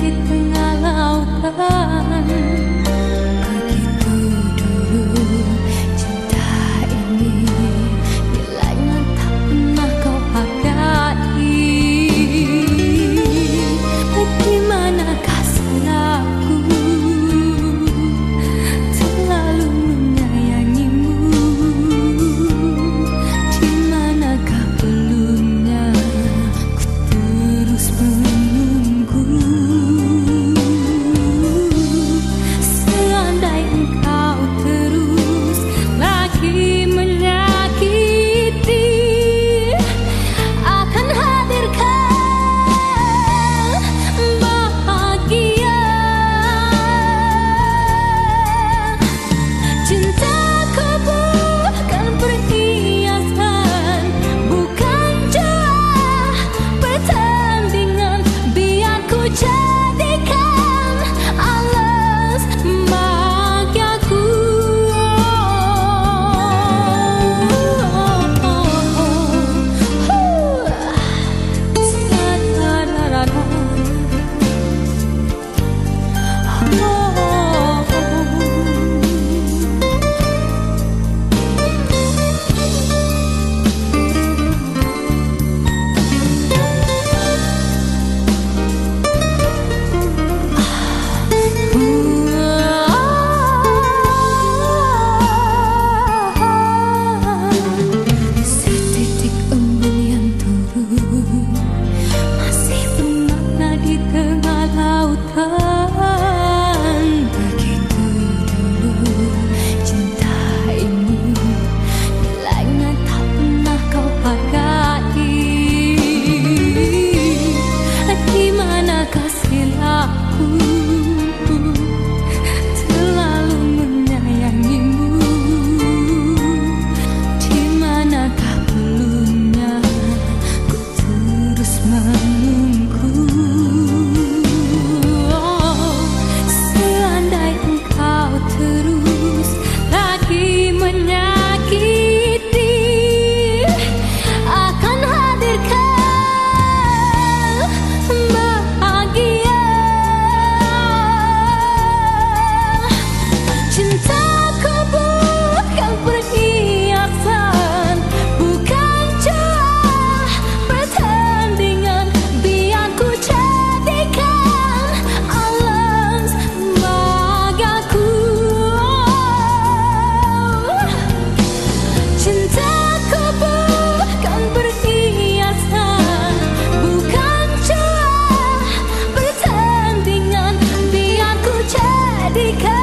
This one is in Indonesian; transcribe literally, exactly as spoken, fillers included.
di tengah lautan. Begitu dulu cinta ini, nilainya tak pernah kau hargai. Bagaimanakah salahku terlalu menyayangimu? Di manakah belumnya ku terus menunggu? Seandai engkau terus lagi menyakiti, akan hadirkan bahagia. Cintaku bukan perhiasan, bukan jua pertandingan. Biar ku jadikan alas bahagiaku. Setitik embun yang turun masih bermakna di tengah lautan. Begitu dulu cinta ini, nilainya tak pernah kau hargai. Di manakah silapku terlalu menyayangimu? Di manakah belumnya ku terus menunggu? Seandai engkau terus lagi menyakiti, akan hadirkan bahagia. Cintaku bukan perhiasan, bukan jua pertandingan. Biar ku jadikan alas bahagiaku. Cintaku bukan perhiasan, bukan jua pertandingan. Biar ku jadikan